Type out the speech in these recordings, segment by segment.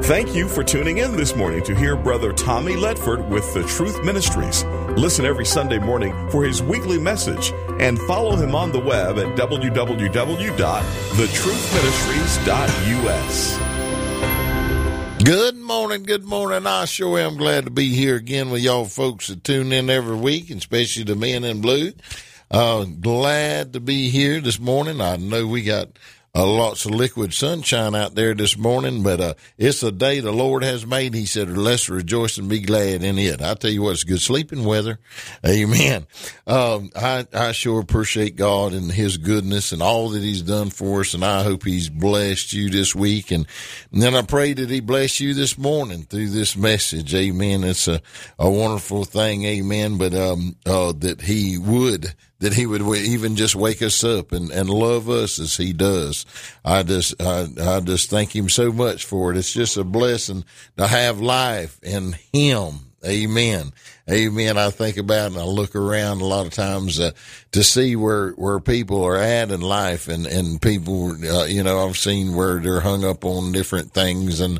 Thank you for tuning in this morning to hear Brother Tommy Ledford with The Truth Ministries. Listen every Sunday morning for his weekly message and follow him on the web at www.thetruthministries.us. Good morning. I sure am glad to be here again with y'all folks that tune in every week, and especially the men in blue. Glad to be here this morning. I know we got lots of liquid sunshine out there this morning, but it's a day the Lord has made. He said, let's rejoice and be glad in it. I tell you what, it's good sleeping weather. Amen. I sure appreciate God and his goodness and all that he's done for us, and I hope he's blessed you this week. And then I pray that he bless you this morning through this message. Amen. It's a wonderful thing. Amen. But that he would even just wake us up and love us as he does. I just thank him so much for it. It's just a blessing to have life in him. Amen. Amen. I think about it and I look around a lot of times to see where people are at in life, and people, I've seen where they're hung up on different things and,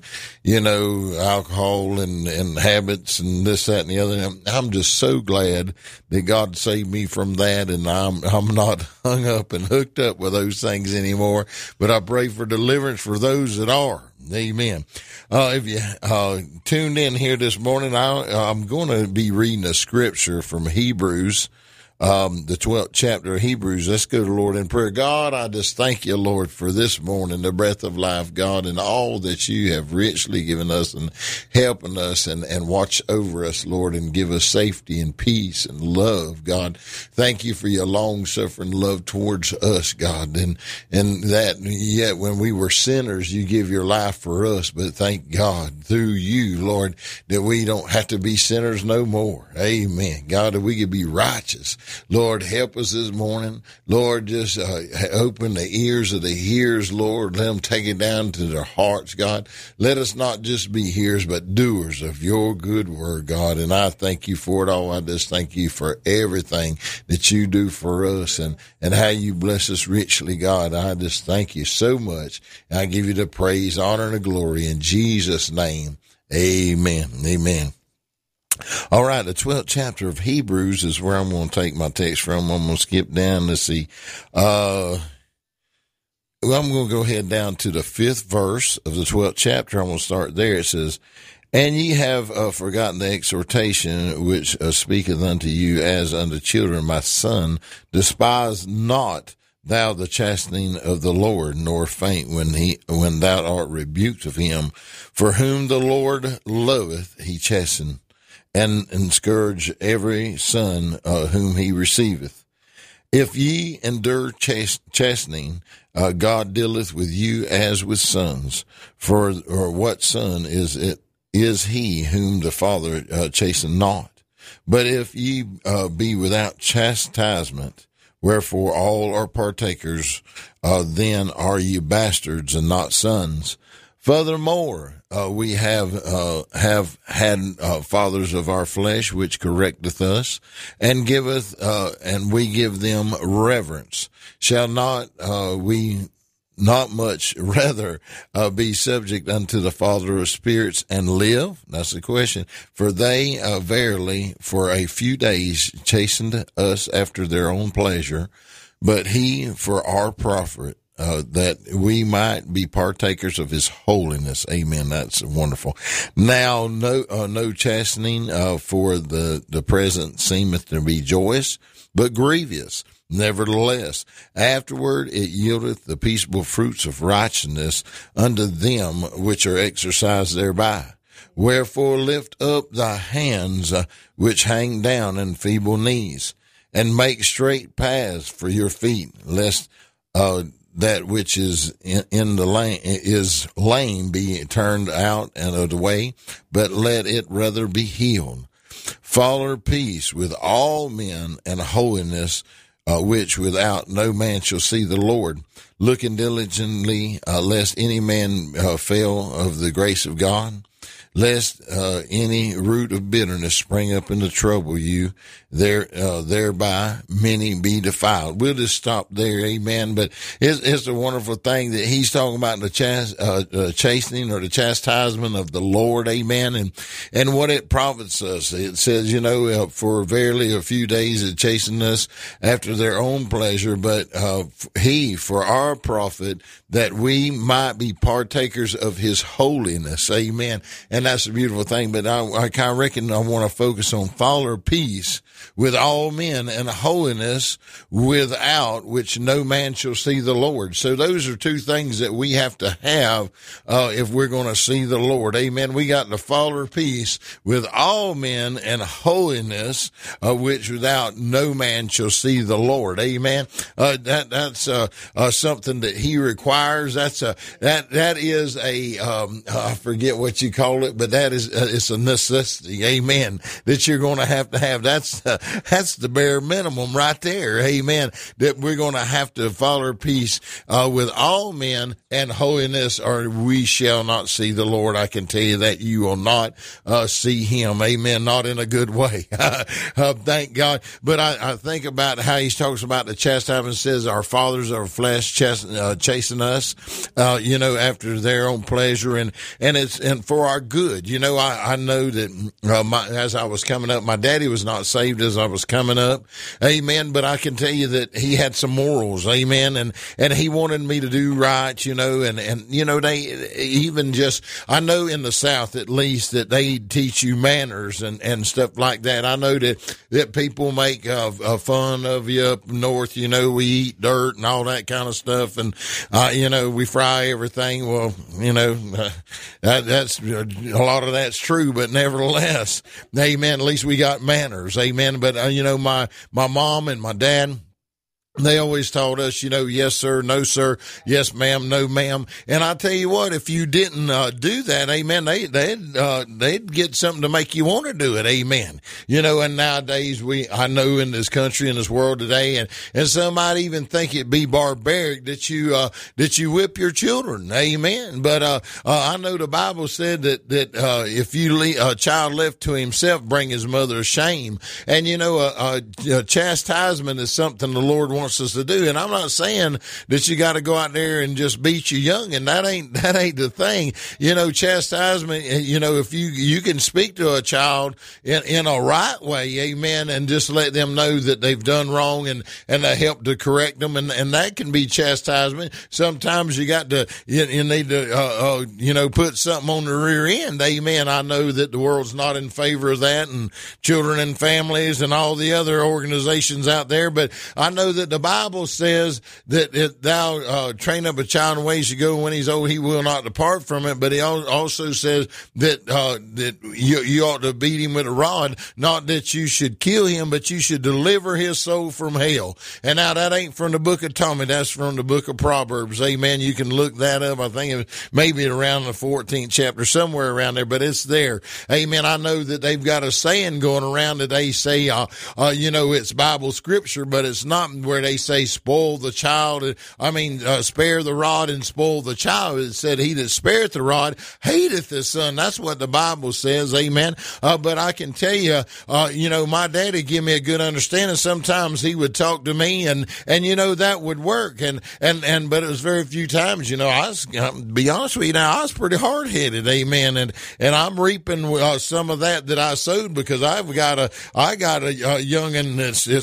alcohol and habits and this, that, and the other. I'm just so glad that God saved me from that, and I'm not hung up and hooked up with those things anymore, but I pray for deliverance for those that are. Amen. If you tuned in here this morning, I'm going to be reading a scripture from Hebrews, the 12th chapter of Hebrews. Let's go to the Lord in prayer. God, I just thank you, Lord, for this morning, the breath of life, God, and all that you have richly given us and helping us and watch over us, Lord, and give us safety and peace and love, God. Thank you for your long-suffering love towards us, God, and that yet when we were sinners, you give your life for us, but thank God through you, Lord, that we don't have to be sinners no more. Amen. God, that we could be righteous. Lord, help us this morning. Lord, just open the ears of the hearers, Lord. Let them take it down to their hearts, God. Let us not just be hearers, but doers of your good word, God. And I thank you for it all. I just thank you for everything that you do for us and how you bless us richly, God. I just thank you so much. And I give you the praise, honor, and the glory in Jesus' name. Amen. Amen. All right, the 12th chapter of Hebrews is where I'm going to take my text from. I'm going to skip down. Let's see. I'm going to go ahead down to the 5th verse of the 12th chapter. I'm going to start there. It says, "And ye have forgotten the exhortation which speaketh unto you as unto children, my son, despise not thou the chastening of the Lord, nor faint when thou art rebuked of him. For whom the Lord loveth, he chasteneth, and scourge every son whom he receiveth. If ye endure chastening, God dealeth with you as with sons. For what son is he whom the Father chasteneth not? But if ye be without chastisement, wherefore all are partakers, then are ye bastards and not sons. Furthermore, we have had fathers of our flesh which correcteth us, and we give them reverence. Shall not we not much rather be subject unto the Father of spirits and live? That's the question. For they verily for a few days chastened us after their own pleasure, but he for our profit, that we might be partakers of his holiness. Amen. That's wonderful. Now, no chastening for the present seemeth to be joyous, but grievous. Nevertheless, afterward it yieldeth the peaceable fruits of righteousness unto them which are exercised thereby. Wherefore lift up thy hands which hang down, and feeble knees, and make straight paths for your feet, lest that which is in the lane is lame be turned out and of the way, but let it rather be healed. Follow peace with all men and holiness, which without no man shall see the Lord, looking diligently lest any man fail of the grace of God, lest any root of bitterness spring up and to trouble you, thereby many be defiled. We'll just stop there, amen. But it's a wonderful thing that he's talking about the chastening or the chastisement of the Lord, amen. And what it profits us. It says, for verily a few days it chastened us after their own pleasure, but he for our profit, that we might be partakers of his holiness, amen. And that's a beautiful thing. But I kind of reckon I want to focus on follow peace with all men and holiness without which no man shall see the Lord. So those are two things that we have to have if we're going to see the Lord. Amen. We got to follow peace with all men and holiness, which without no man shall see the Lord. Amen. That's something that he requires. That is I forget what you call it, but that is it's a necessity. Amen. That you're going to have. That's the bare minimum right there. Amen. That we're going to have to follow peace with all men and holiness, or we shall not see the Lord. I can tell you that you will not see him. Amen. Not in a good way. Thank God. But I think about how he talks about the chastisement, says our fathers of our flesh chasing us, after their own pleasure, and for our good. I know that as I was coming up, my daddy was not saved as I was coming up. Amen. But I can tell you that he had some morals. Amen. And he wanted me to do right, they even just, I know in the South at least that they teach you manners and stuff like that. I know that people make fun of you up north. We eat dirt and all that kind of stuff. And, we fry everything. Well, that's a lot of that's true, but nevertheless, amen. At least we got manners. Amen. But, my mom and my dad, they always taught us, yes, sir, no, sir, yes, ma'am, no, ma'am. And I tell you what, if you didn't do that, amen, they'd get something to make you want to do it, amen. And nowadays I know in this country, in this world today, and some might even think it'd be barbaric that you whip your children, amen. But I know the Bible said that if a child left to himself bring his mother shame. And chastisement is something the Lord wants us to do. And I'm not saying that you got to go out there and just beat your young, and that ain't the thing. Chastisement, if you can speak to a child in a right way, amen, and just let them know that they've done wrong and help to correct them, and that can be chastisement. Sometimes you got to, you need to, put something on the rear end, amen. I know that the world's not in favor of that, and children and families and all the other organizations out there, but I know that the Bible says that if thou train up a child in the ways to go, when he's old, he will not depart from it. But he also says that you ought to beat him with a rod, not that you should kill him, but you should deliver his soul from hell. And now that ain't from the book of Tommy, that's from the book of Proverbs. Amen. You can look that up. I think it's maybe around the 14th chapter, somewhere around there, but it's there. Amen. I know that they've got a saying going around that they say, it's Bible scripture, but it's not where they say spoil the child. Spare the rod and spoil the child. It said he that spareth the rod hateth his son. That's what the Bible says. Amen. But I can tell you, my daddy give me a good understanding. Sometimes he would talk to me and that would work. But it was very few times, to be honest with you now, I was pretty hard headed. Amen. And I'm reaping some of that I sowed, because I got a youngin'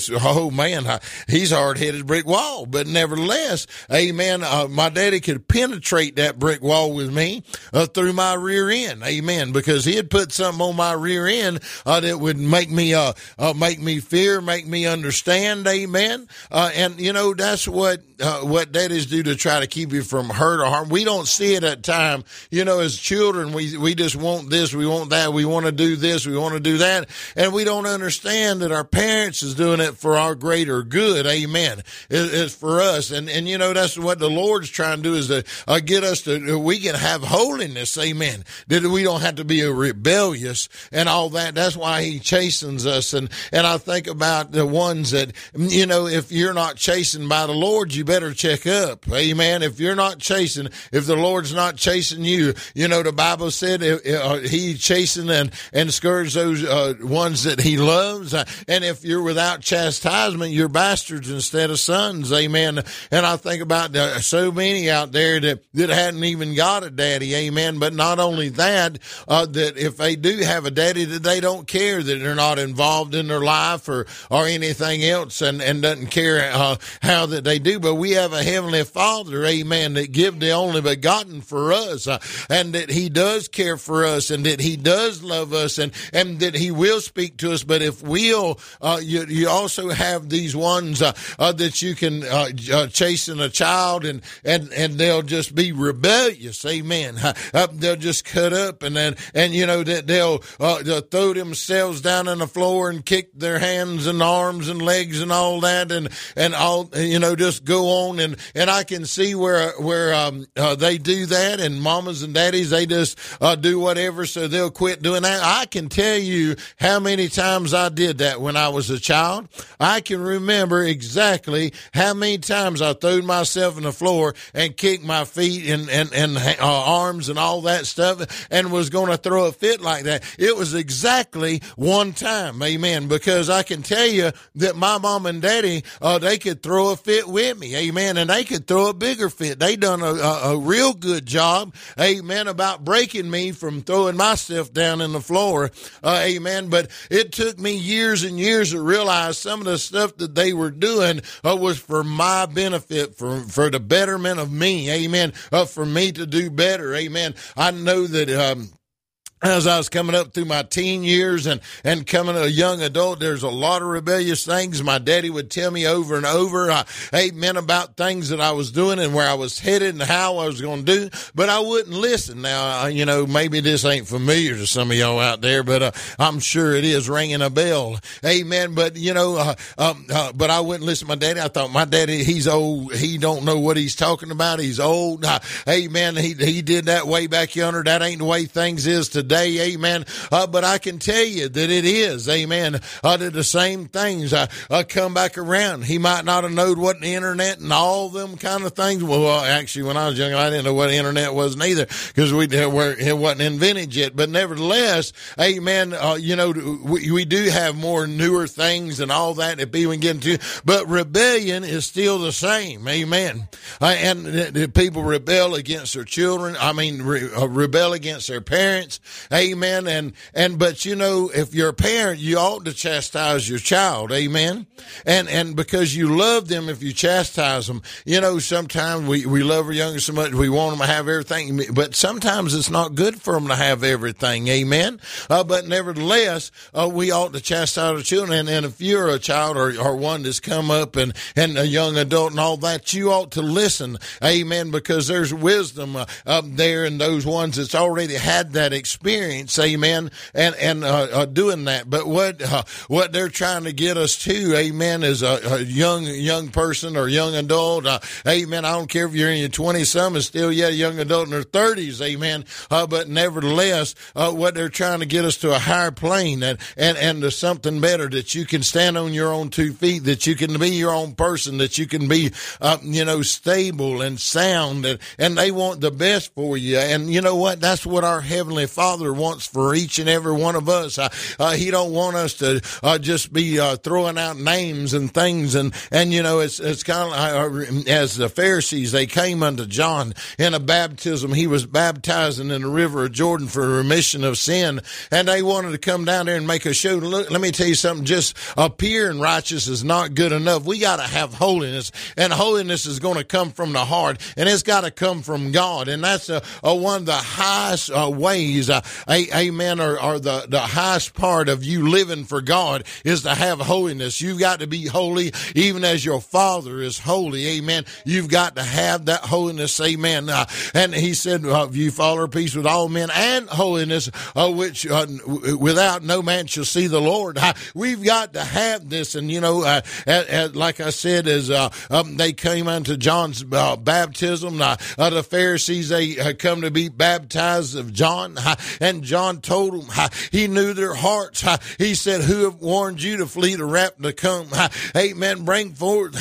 he's hard-headed brick wall. But nevertheless, amen, my daddy could penetrate that brick wall with me through my rear end, amen, because he had put something on my rear end that would make me fear, make me understand, amen. That's what daddies do to try to keep you from hurt or harm. We don't see it at time. As children, we just want this, we want that, we want to do this, we want to do that, and we don't understand that our parents is doing it for our greater good, amen. It's for us, and that's what the Lord's trying to do, is to get us to, we can have holiness, amen, that we don't have to be rebellious and all that. That's why he chastens us, and I think about the ones that, if you're not chastened by the Lord, you better check up. Amen. If you're not chasing, if the Lord's not chasing you, you know, the Bible said he chasing and scourge those ones that he loves. And if you're without chastisement, you're bastards instead of sons. Amen. And I think about so many out there that hadn't even got a daddy. Amen. But not only that, that if they do have a daddy, that they don't care that they're not involved in their life or anything else, and doesn't care how that they do. But we have a heavenly Father, amen, that give the only begotten for us, and that he does care for us, and that he does love us, and that he will speak to us. But if we'll, you also have these ones that you can chasten a child, and they'll just be rebellious, amen. They'll just cut up, and you know that they'll throw themselves down on the floor and kick their hands and arms and legs and all that, and all, you know, just go on, and I can see where they do that, and mamas and daddies, they just do whatever, so they'll quit doing that. I can tell you how many times I did that when I was a child. I can remember exactly how many times I threw myself on the floor and kicked my feet and arms and all that stuff, and was going to throw a fit like that. It was exactly one time, amen, because I can tell you that my mom and daddy, they could throw a fit with me, amen, and they could throw a bigger fit. They done a real good job, amen, about breaking me from throwing myself down in the floor, amen. But it took me years and years to realize some of the stuff that they were doing was for my benefit, for the betterment of me, amen, for me to do better, amen. I know that as I was coming up through my teen years and coming a young adult, there's a lot of rebellious things my daddy would tell me over and over, amen, about things that I was doing and where I was headed and how I was going to do, but I wouldn't listen. Now, you know, maybe this ain't familiar to some of y'all out there, but I'm sure it is ringing a bell, amen. But, you know, but I wouldn't listen to my daddy. I thought my daddy, he's old. He don't know what he's talking about. He's old. Amen. He did that way back yonder. That ain't the way things is today. Amen. But I can tell you that it is, amen, that the same things come back around. He might not have known what the internet and all them kind of things. Well, actually, when I was young, I didn't know what the internet was neither, because it wasn't invented yet. But nevertheless, amen, you know, we do have more newer things and all that people can get into, but rebellion is still the same, amen. And the people rebel against their children. I mean, rebel against their parents. Amen. But you know, if you're a parent, you ought to chastise your child. Amen. And because you love them, if you chastise them, you know, sometimes we love our youngest so much, we want them to have everything, but sometimes it's not good for them to have everything. Amen. But nevertheless, we ought to chastise our children. And if you're a child or one that's come up and a young adult and all that, you ought to listen. Amen. Because there's wisdom up there in those ones that's already had that experience, amen, and doing that. But what they're trying to get us to, amen, is a young person or young adult, amen. I don't care if you're in your 20s, some is still yet a young adult in their 30s, amen. But nevertheless, what they're trying to get us to a higher plane and to something better, that you can stand on your own 2 feet, that you can be your own person, that you can be, you know, stable and sound, and they want the best for you. And you know what? That's what our Heavenly Father wants for each and every one of us. He don't want us to just be throwing out names and things, and you know, it's kind of like, as the Pharisees, they came unto John in a baptism. He was baptizing in the river of Jordan for remission of sin, and they wanted to come down there and make a show. Look, let me tell you something, just appearing righteous is not good enough. We got to have holiness, and holiness is going to come from the heart, and it's got to come from God, and that's one of the highest ways, amen, or the highest part of you living for God is to have holiness. You've got to be holy even as your Father is holy, amen. You've got to have that holiness, amen. And he said, you follow peace with all men and holiness, which without no man shall see the Lord. We've got to have this, and you know, like I said, as they came unto John's baptism, the Pharisees, they come to be baptized of John, And John told them, he knew their hearts. He said, who have warned you to flee the wrath to come? Amen. Bring forth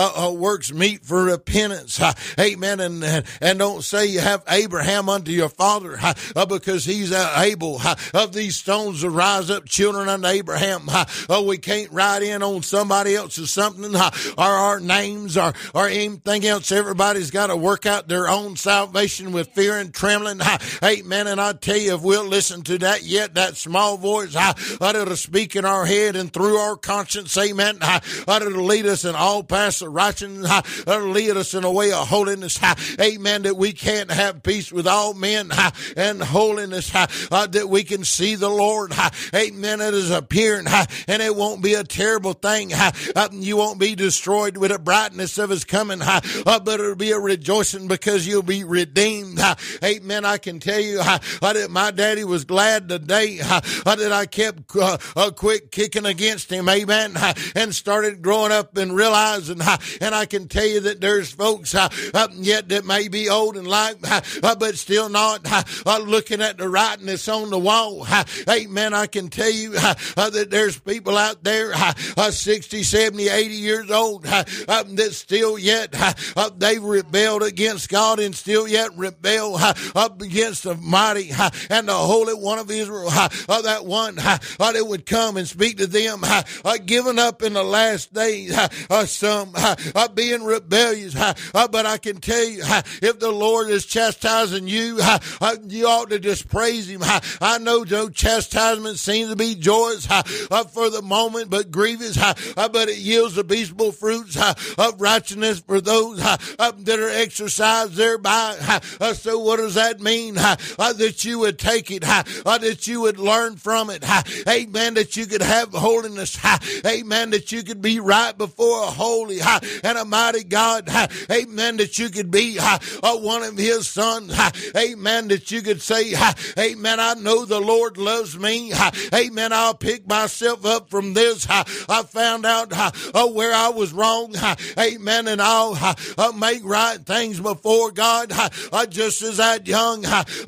works meet for repentance. Amen. And don't say you have Abraham unto your father, because he's able of these stones to rise up children unto Abraham. We can't ride in on somebody else's something, or our names, or anything else. Everybody's got to work out their own salvation with fear and trembling. Amen. And I tell you, if we'll listen to that, yet that small voice, that'll speak in our head and through our conscience. Amen. That'll lead us in all paths of righteousness. That'll lead us in a way of holiness. Amen. That we can't have peace with all men and holiness. That we can see the Lord. Amen. It is appearing, and it won't be a terrible thing. You won't be destroyed with the brightness of his coming, but it'll be a rejoicing because you'll be redeemed. Amen. I can tell you that my daddy was glad today that I kept quick kicking against him. Amen. And started growing up and realizing, and I can tell you that there's folks yet that may be old and life, but still not looking at the writing on the wall. Amen. I can tell you that there's people out there 60, 70, 80 years old that still yet they've rebelled against God and still yet rebel up against the mighty and the Holy One of Israel. That one that would come and speak to them, giving up in the last days, some being rebellious. But I can tell you, if the Lord is chastising you, you ought to just praise him. I know no chastisement seems to be joyous for the moment, but grievous, but it yields the peaceable fruits of righteousness for those that are exercised thereby. So what does that mean? That you would take it, that you would learn from it. Amen. That you could have holiness. Amen. That you could be right before a holy and a mighty God. Amen. That you could be one of his sons. Amen. That you could say, amen, I know the Lord loves me. Amen. I'll pick myself up from this. I found out where I was wrong. Amen. And I'll make right things before God. Just as that young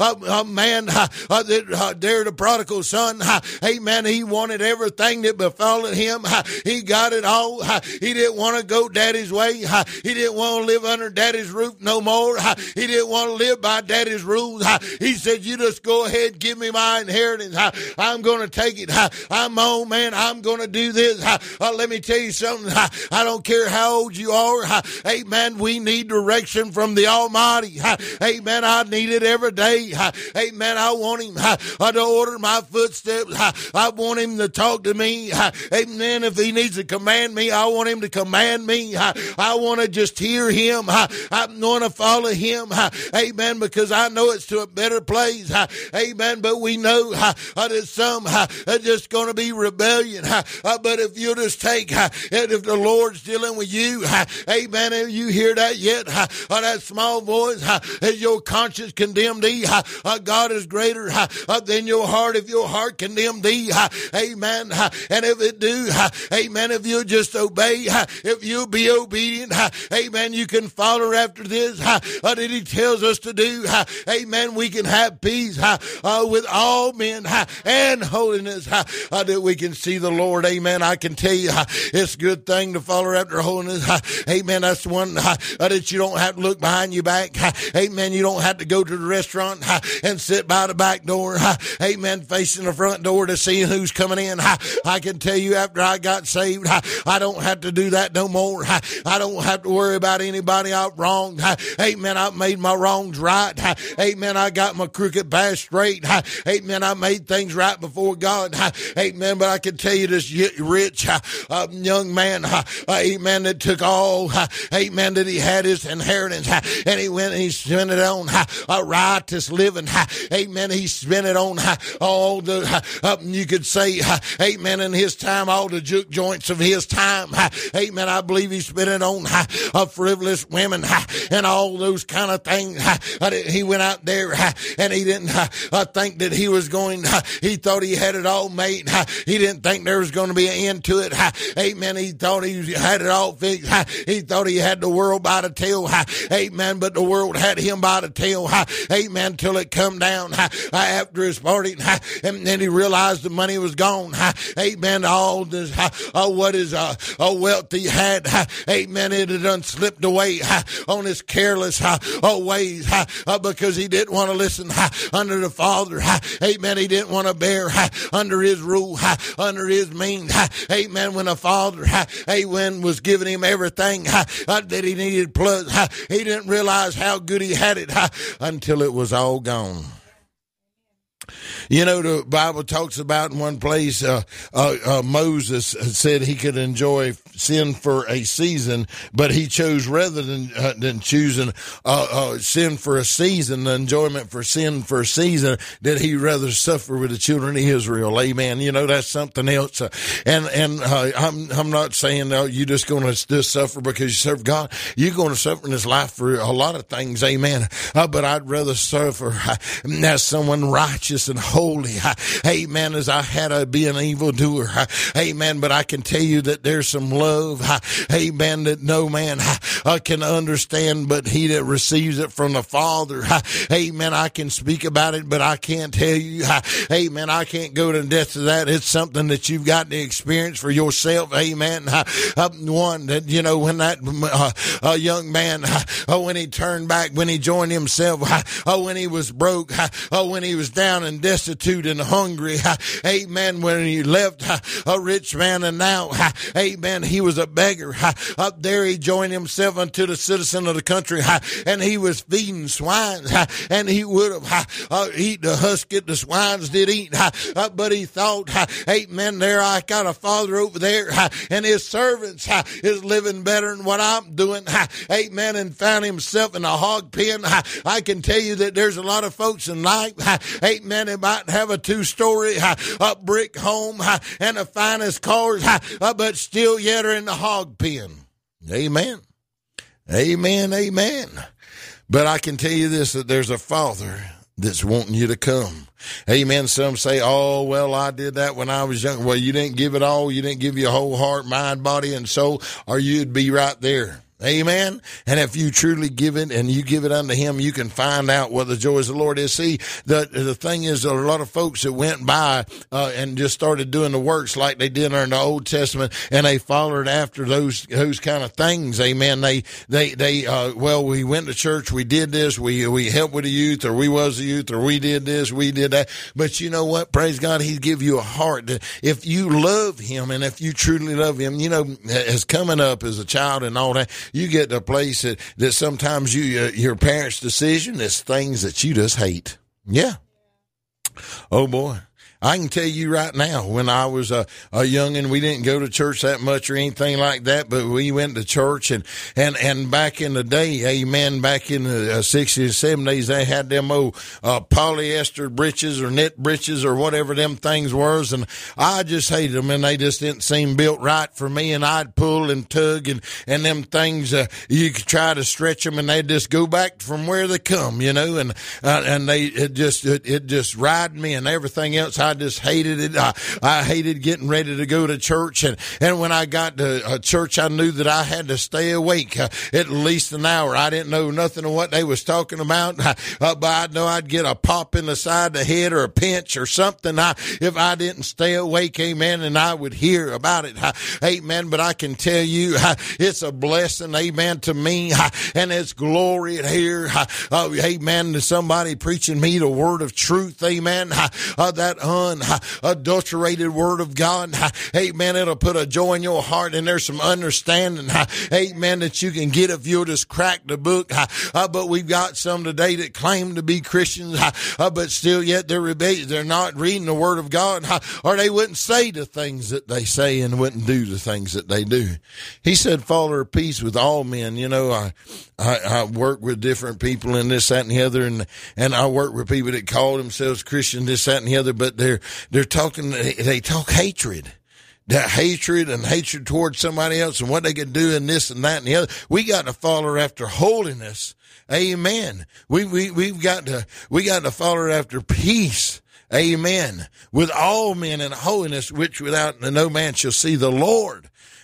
man that dared the prodigal son. Amen. He wanted everything that befallen him. He got it all. He didn't want to go daddy's way. He didn't want to live under daddy's roof no more. He didn't want to live by daddy's rules. He said, you just go ahead, give me my inheritance. I'm going to take it. I'm my own man. I'm going to do this. Let me tell you something. I don't care how old you are. Amen. We need direction from the Almighty. Amen. I need it every day. Amen. I want him to order my footsteps. I want him to talk to me. Amen. If he needs to command me, I want him to command me. I want to just hear him. I want to follow him. Amen. Because I know it's to a better place. Amen. But we know that some are just going to be rebellion. But if you just take, and if the Lord's dealing with you, amen, and you hear that yet, that small voice, as your conscience condemned thee, God is greater than your heart. If your heart condemned thee, amen, and if it do, amen, if you just obey, if you be obedient, amen, you can follow after this, that he tells us to do, amen, we can have peace with all men and holiness, that we can see the Lord. Amen. I can tell you, it's a good thing to follow after holiness. Amen. That's the one that you don't have to look behind your back. Amen. You don't have to go to the restaurant and sit by the back door. Amen. Facing the front door to see who's coming in. I can tell you, after I got saved, I don't have to do that no more. I don't have to worry about anybody I've wronged. Amen. I've made my wrongs right. Amen. I got my crooked path straight. Amen. I made things right before God. Amen. But I can tell you, this rich young man, amen, that took all, amen, that he had his inheritance, and he went and he spent it on righteous living. Amen. He spent it on all the, you could say, amen, in his time, all the juke joints of his time. Amen. I believe he spent it on frivolous women and all those kind of things. He went out there and he didn't think that he was going, he thought he had it all made. He didn't think there was going to be an end to it. Amen. He thought he had it all fixed. He thought he had the world by the tail. Amen. But the world had him by the tail. Amen. Till it come down. after his party, and then he realized the money was gone. Amen. All this, what his wealth he had, amen, it had done slipped away on his careless ways because he didn't want to listen under the Father. Amen. He didn't want to bear under his rule, under his means. Amen. When the Father, amen, was giving him everything that he needed, plus he didn't realize how good he had it until it was all gone. You know, the Bible talks about in one place, Moses said he could enjoy sin for a season, but he chose rather than choosing sin for a season, the enjoyment for sin for a season, that he rather suffer with the children of Israel. Amen. You know, that's something else. I'm not saying you're just going to just suffer because you serve God. You're going to suffer in this life for a lot of things. Amen. But I'd rather suffer as someone righteous and holy, amen, as I had to be an evildoer, amen. But I can tell you that there's some love, amen, that no man can understand but he that receives it from the Father. Amen. I can speak about it, but I can't tell you, amen, I can't go to depth of that. It's something that you've got to experience for yourself. Amen. One that, you know, when that young man, when he turned back, when he joined himself, when he was broke, when he was down and destitute and hungry, amen, when he left a rich man, and now, amen, he was a beggar. Up there he joined himself unto the citizen of the country, and he was feeding swine, and he would have eat the husk that the swines did eat, but he thought, amen, there I got a father over there, and his servants is living better than what I'm doing, amen, and found himself in a hog pen. I can tell you that there's a lot of folks in life, amen, they might have a 2-story brick home and the finest cars, but still yet are in the hog pen. Amen. Amen. Amen. But I can tell you this, that there's a Father that's wanting you to come. Amen. Some say, oh, well, I did that when I was young. Well, you didn't give it all. You didn't give your whole heart, mind, body, and soul, or you'd be right there. Amen. And if you truly give it and you give it unto him, you can find out what the joys of the Lord is. See, the thing is, there are a lot of folks that went by and just started doing the works like they did in the Old Testament, and they followed after those kind of things. Amen. Well, we went to church, we did this, we helped with the youth, or we was the youth, or we did this, we did that. But you know what? Praise God, he give you a heart that if you love him and if you truly love him, you know, as coming up as a child and all that, you get to a place that sometimes your parents' decision is things that you just hate. Yeah. Oh boy. I can tell you right now, when I was a youngin', we didn't go to church that much or anything like that, but we went to church and back in the day, amen, back in the 60s and 70s, they had them old polyester breeches or knit breeches or whatever them things was, and I just hated them, and they just didn't seem built right for me, and I'd pull and tug, and them things, you could try to stretch them, and they'd just go back from where they come, you know, and it just ride me and everything else. I just hated it. I hated getting ready to go to church. And when I got to church, I knew that I had to stay awake at least an hour. I didn't know nothing of what they was talking about, but I know I'd get a pop in the side of the head or a pinch or something if I didn't stay awake, amen, and I would hear about it, amen. But I can tell you, it's a blessing, amen, to me, and it's glory here, amen, to somebody preaching me the word of truth, amen, that unadulterated word of God, amen. It'll put a joy in your heart, and there's some understanding, amen, that you can get if you'll just crack the book, but we've got some today that claim to be Christians, but still yet they're rebellious. They're not reading the word of God, or they wouldn't say the things that they say and wouldn't do the things that they do. He said, follow her peace with all men. You know, I work with different people in this, that, and the other, and I work with people that call themselves Christian, this, that, and the other, but they're talking, they talk hatred. That hatred and hatred towards somebody else and what they can do and this and that and the other. We got to follow after holiness. Amen. We've got to follow after peace. Amen. With all men in holiness, which without no man shall see the Lord.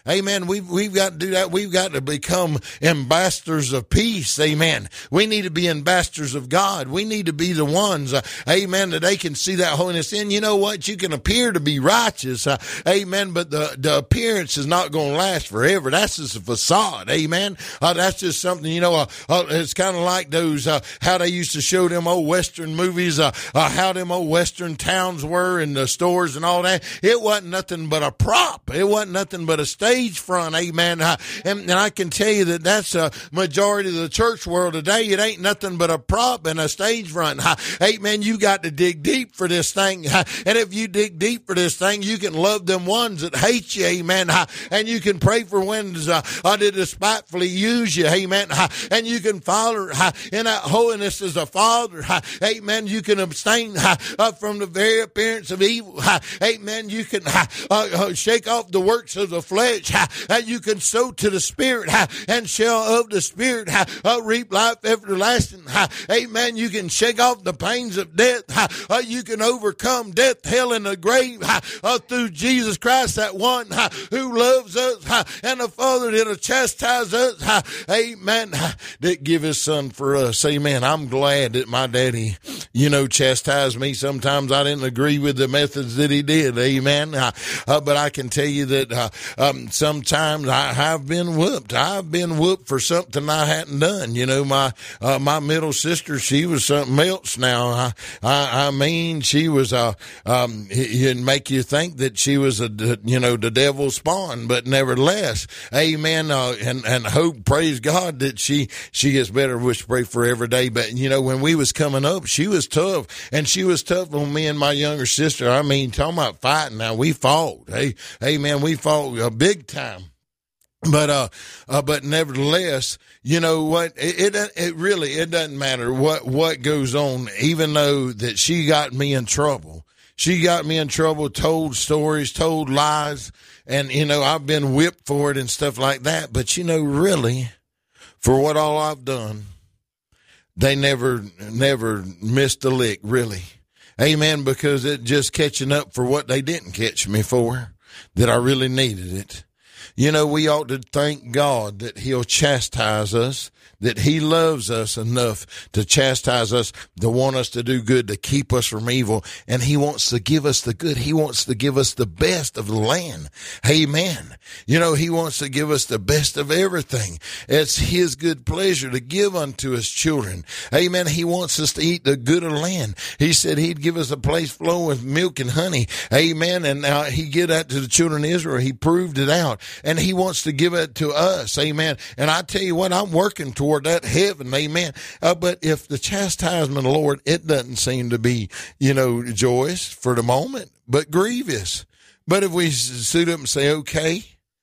Amen. We've got to do that. We've got to become ambassadors of peace. Amen. We need to be ambassadors of God. We need to be the ones, amen, that they can see that holiness in. You know what? You can appear to be righteous, amen, but the appearance is not going to last forever. That's just a facade. Amen. That's just something, it's kind of like those, how they used to show them old Western movies, how them old Western towns were in the stores and all that. It wasn't nothing but a prop. It wasn't nothing but a stage front. Amen. And I can tell you that that's a majority of the church world today. It ain't nothing but a prop and a stage front. Amen. You got to dig deep for this thing. And if you dig deep for this thing, you can love them ones that hate you. Amen. And you can pray for ones that despitefully use you. Amen. And you can follow in that holiness as a father. Amen. You can abstain from the very appearance of evil. Amen. You can shake off the works of the flesh. You can sow to the Spirit and shall of the Spirit reap life everlasting. Amen. You can shake off the pains of death. You can overcome death, hell, and the grave through Jesus Christ, that one who loves us, and the Father that'll chastise us. Amen. That give His Son for us. Amen. I'm glad that my daddy, chastised me. Sometimes I didn't agree with the methods that he did. Amen. But I can tell you that sometimes I've been whooped. I've been whooped for something I hadn't done. My middle sister, she was something else now. I mean, she was, it'd make you think that she was the devil's spawn, but nevertheless, amen. And hope, praise God that she gets better, which pray for every day. But, when we was coming up, she was tough, and she was tough on me and my younger sister. I mean, talking about fighting. Now we fought. Hey, man, we fought big time. But nevertheless, you know what? It really doesn't matter what goes on, even though that she got me in trouble. She got me in trouble, told stories, told lies, and, I've been whipped for it and stuff like that. But, really, for what all I've done, they never missed a lick, really. Amen, because it just catching up for what they didn't catch me for, that I really needed it. We ought to thank God that He'll chastise us, that He loves us enough to chastise us, to want us to do good, to keep us from evil. And He wants to give us the good. He wants to give us the best of the land. Amen. He wants to give us the best of everything. It's His good pleasure to give unto His children. Amen. He wants us to eat the good of the land. He said He'd give us a place flowing with milk and honey. Amen. And He gave that to the children of Israel. He proved it out. And He wants to give it to us. Amen. And I tell you what, I'm working toward that heaven. Amen. But if the chastisement of the Lord, it doesn't seem to be, joyous for the moment, but grievous. But if we suit up and say, okay,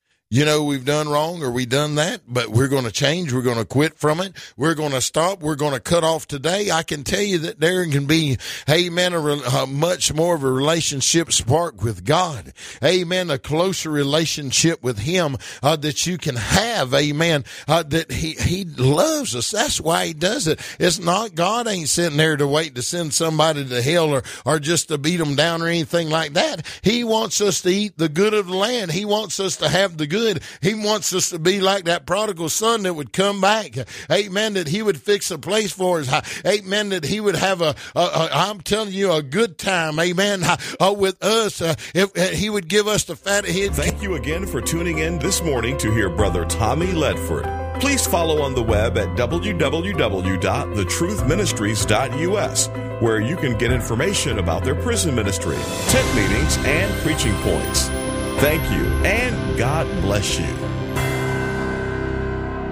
we've done wrong or we done that, but we're going to change. We're going to quit from it. We're going to stop. We're going to cut off today. I can tell you that there can be, amen, a much more of a relationship spark with God. Amen. A closer relationship with Him that you can have. Amen. That He loves us. That's why He does it. It's not, God ain't sitting there to wait to send somebody to hell or just to beat them down or anything like that. He wants us to eat the good of the land. He wants us to have the good. He wants us to be like that prodigal son that would come back. Amen. That He would fix a place for us. Amen. That He would have I'm telling you, a good time. Amen. With us. If He would give us the fat head. Thank you again for tuning in this morning to hear Brother Tommy Ledford. Please follow on the web at www.thetruthministries.us, where you can get information about their prison ministry, tent meetings, and preaching points. Thank you, and God bless you.